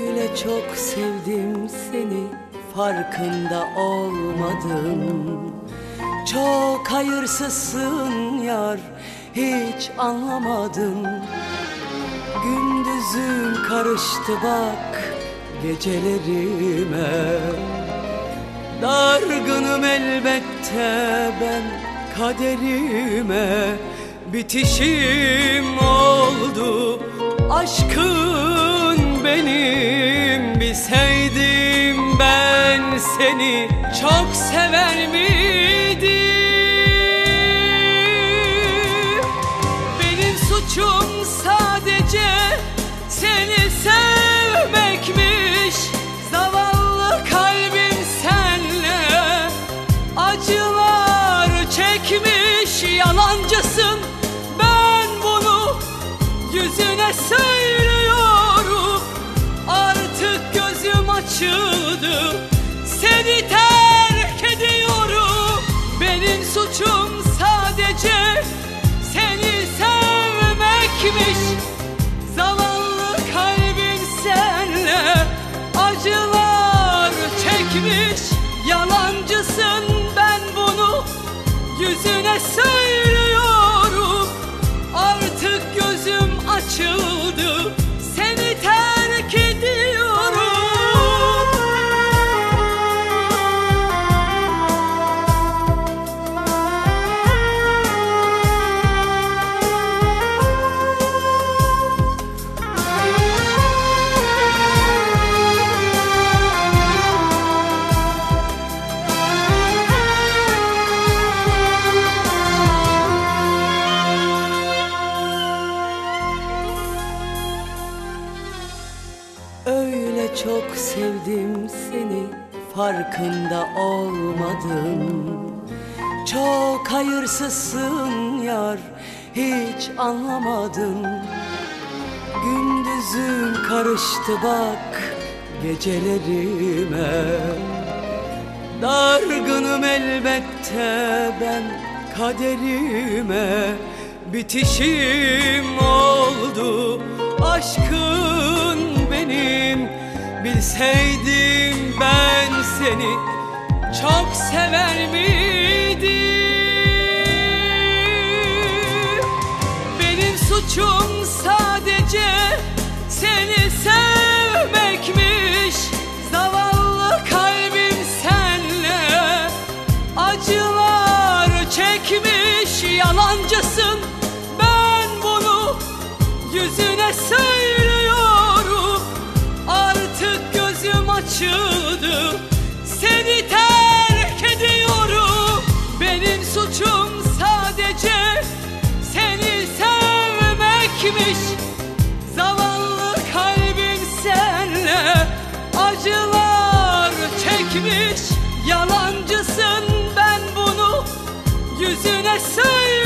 Öyle çok sevdim seni, farkında olmadım. Çok hayırsızsın yar, hiç anlamadım. Gündüzüm karıştı bak gecelerime. Dargınım elbette ben kaderime. Bitişim oldu aşkın benim. Bilseydim ben seni çok sever miydim? Benim suçum sadece seni sevmekmiş. Zavallı kalbim senle acılar çekmiş. Yalancısın, ben bunu yüzüne söylüyorum. Artık gözüm açıldı, seni terk ediyorum. Benim suçum sadece seni sevmekmiş. Zavallı kalbim senle acılar çekmiş. Yalancısın, ben bunu yüzüne söylüyorum. Artık gözüm açıldı, seni terk ediyorum. Öyle çok sevdim seni, farkında olmadım. Çok hayırsızsın yar, hiç anlamadım. Gündüzüm karıştı bak gecelerime. Dargınım elbette ben kaderime. Bitişim oldu aşkın benim. Bilseydim ben seni çok sever miydim? Benim suçum sadece seni sevmekmiş. Zavallı kalbim senle acılar çekmiş. Yalancısın, ben bunu yüzüne söylüyorum. Artık gözüm açıldı, seni terk ediyorum. Benim suçum sadece seni sevmekmiş. Zavallı kalbim senle acılar çekmiş. Yalancısın, ben bunu yüzüne söylüyorum.